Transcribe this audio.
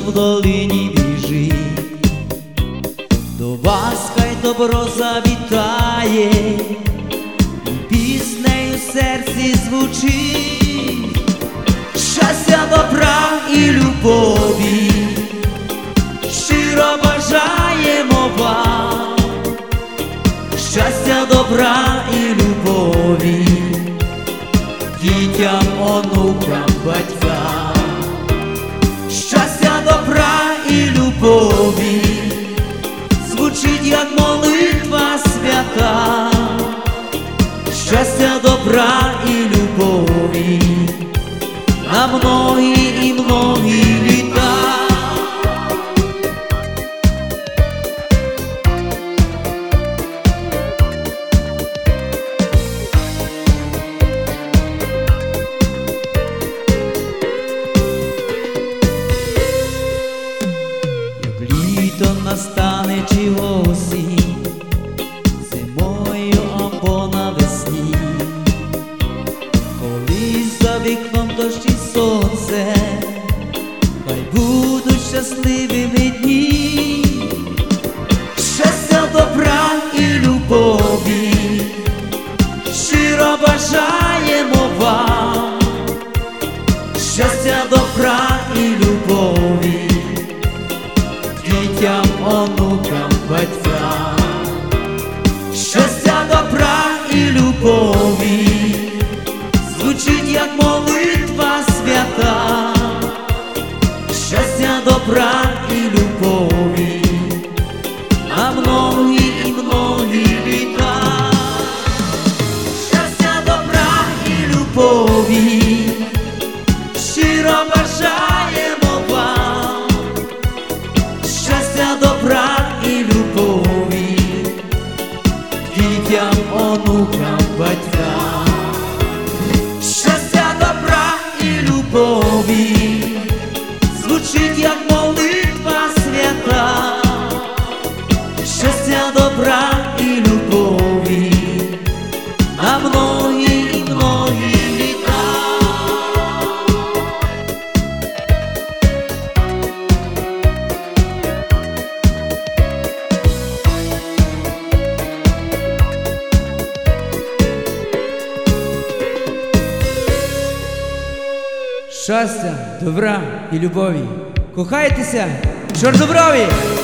в долині біжить, до вас хай добро завітає, і піснею в серці звучить. Щастя, добра і любові щиро бажаємо вам. Щастя, добра і любові дітям, онукам, батькам. Щастя, добра і любові звучить, як молитва свята. Щастя, добра і любові на многі і многі літа. Літо настане чи осінь, зимою або навесні, коли за вікном дощ і сонце, хай будуть щасливими дні. Щастя, добра і любові щиро бажаємо вам. Щастя, добра і любові дітям, онукам, батькам. Щастя, добра і любові звучить, як молитва свята. Щастя, добра і любові на многі і многі літа. Щастя, добра і любові щиро бажаємо вам. Щастя, добра і любові дітям, онукам, батькам. Щастя, добра і любові звучить, як молитва свята. Щастя, добра і любові на многі і многі літа. Щастя, добра і любові. Кохайтеся, чорноброві!